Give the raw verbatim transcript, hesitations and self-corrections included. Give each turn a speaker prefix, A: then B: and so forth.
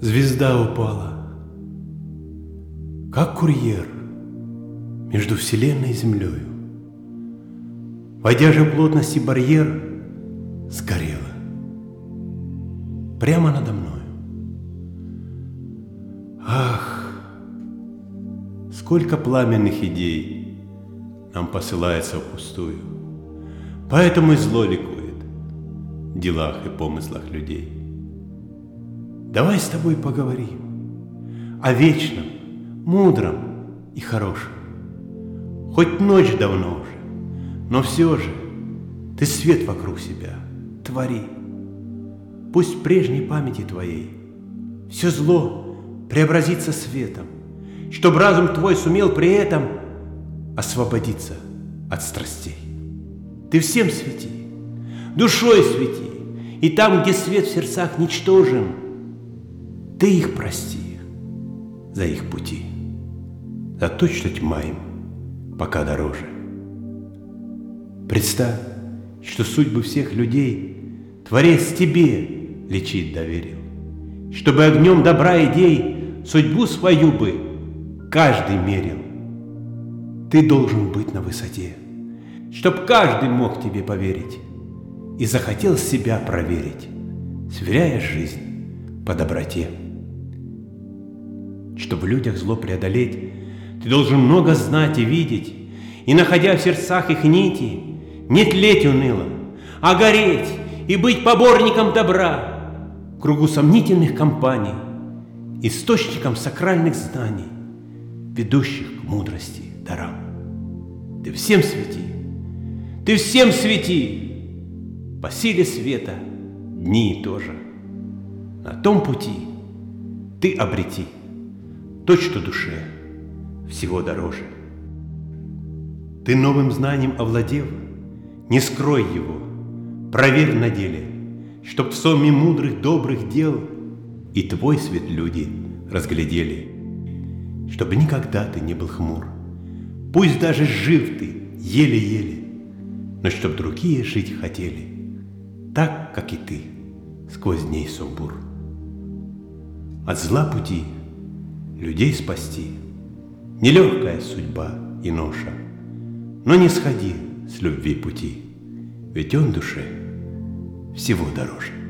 A: Звезда упала, как курьер между вселенной и землею. Войдя же в плотности барьер, сгорела прямо надо мною. Ах, сколько пламенных идей нам посылается впустую, поэтому и зло ликует в делах и помыслах людей. Давай с тобой поговорим о вечном, мудром и хорошем. Хоть ночь давно уже, но все же ты свет вокруг себя твори. Пусть в прежней памяти твоей все зло преобразится светом, чтоб разум твой сумел при этом освободиться от страстей. Ты всем свети, душой свети, и там, где свет в сердцах ничтожен, ты их прости за их пути, за то, что тьма им пока дороже. Представь, что судьбы всех людей Творец тебе лечить доверил, чтобы огнем добра идей судьбу свою бы каждый мерил. Ты должен быть на высоте, чтоб каждый мог тебе поверить и захотел себя проверить, сверяя жизнь по доброте. Чтобы в людях зло преодолеть, ты должен много знать и видеть, и, находя в сердцах их нити, не тлеть уныло, а гореть и быть поборником добра в кругу сомнительных компаний, источником сакральных знаний, ведущих к мудрости дарам. Ты всем свети, ты всем свети, по силе света дни тоже. На том пути ты обрети то, что душе всего дороже. Ты новым знанием овладев, не скрой его, проверь на деле, чтоб в сонме мудрых добрых дел и твой свет люди разглядели, чтобы никогда ты не был хмур, пусть даже жив ты еле-еле, но чтоб другие жить хотели так, как и ты, сквозь дней сумбур. От зла пути людей спасти нелегкая судьба и ноша, но не сходи с любви пути, ведь он душе всего дороже.